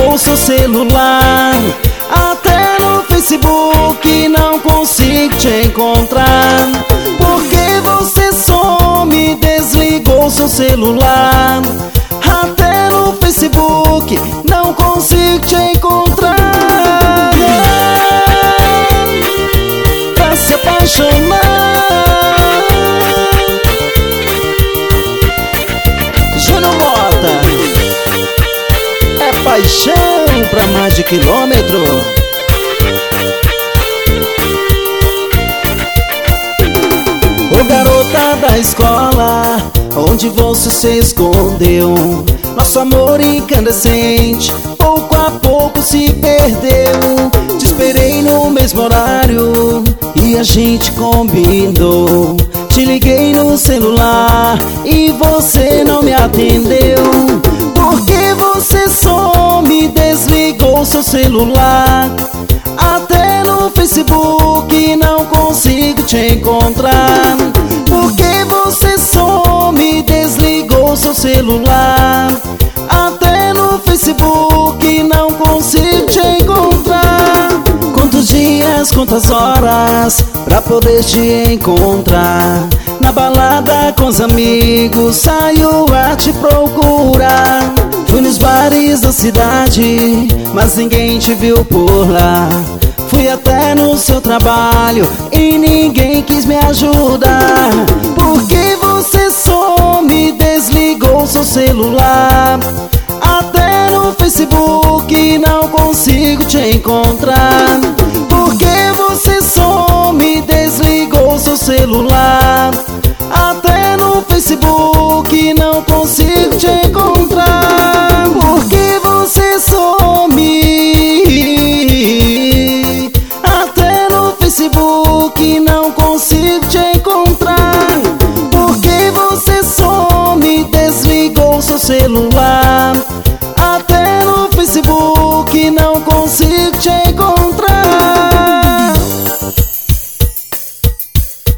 desligou seu celular. Até no Facebook não consigo te encontrar. Porque você some, desligou seu celular. Até no Facebook não consigo te encontrar. Pra se apaixonar. Júnior Mota, é paixão pra mais de quilômetro. Ô garota da escola, onde você se escondeu? Nosso amor incandescente pouco a pouco se perdeu. Te esperei no mesmo horário e a gente combinou. Te liguei no celular e você não me atendeu. Porque você some, desligou seu celular. Até no Facebook não consigo te encontrar. Porque você some, desligou seu celular. Até no Facebook não consigo te encontrar. Quantos dias, quantas horas pra poder te encontrar? Na balada com os amigos saio a te procurar. Fui nos bares da cidade, mas ninguém te viu por lá. Fui até no seu trabalho e ninguém quis me ajudar. Porque você some, desligou seu celular. Até no Facebook não consigo te encontrar. Porque você some, desligou seu celular.